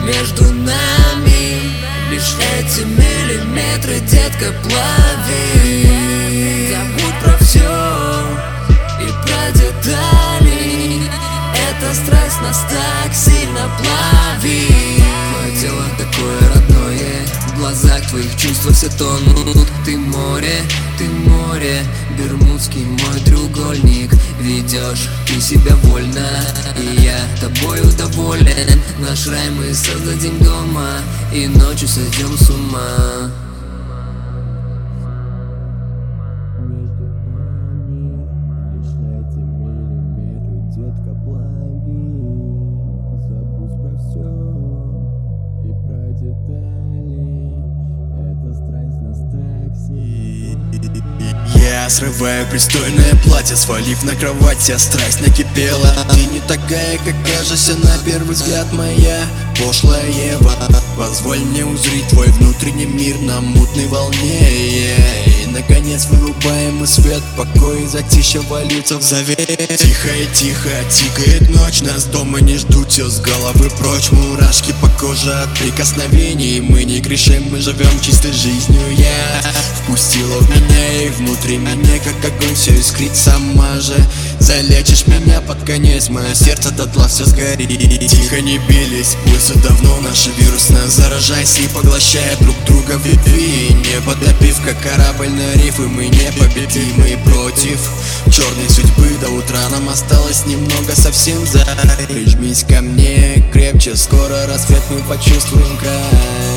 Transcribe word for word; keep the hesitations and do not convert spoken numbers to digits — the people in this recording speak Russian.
между нами лишь эти миллиметры, детка, плави. Забудь про все и про детали. Эта страсть нас так сильно плавит. Твое тело такое родное, в глазах твоих чувства все тонут. Ты море, ты море, бермудский мой треугольник. Ведешь ты себя вольно, и я тобою доволен. Наш рай мы создадим дома, и ночью сойдем с ума. Детка, плави, забудь про все и про детали. Эта страсть нас так сильно. Я срываю пристойное платье, свалив на кровать, вся страсть накипела. Ты не такая, как кажешься на первый взгляд, моя пошлая Ева. Позволь мне узреть твой внутренний мир на мутной волне. И, наконец, вырубаем мы свет, покой и затишье валются в завет. Тихо и тихо тикает ночь, нас дома не ждут, все с головы прочь. Мурашки по коже от прикосновений, мы не грешим, мы живем чистой жизнью. Я впустила в меня, и внутри меня, как огонь, все искрит сама же. Залечишь меня под конец, мое сердце дотла все сгорит. Тихо не бились, пульсы давно наши вирусные. Заражайся и поглощая друг друга в любви, не потопив, как корабль на рифы. Мы непобедимы против черной судьбы. До утра нам осталось немного, совсем за. Прижмись ко мне крепче, скоро рассвет мы почувствуем край.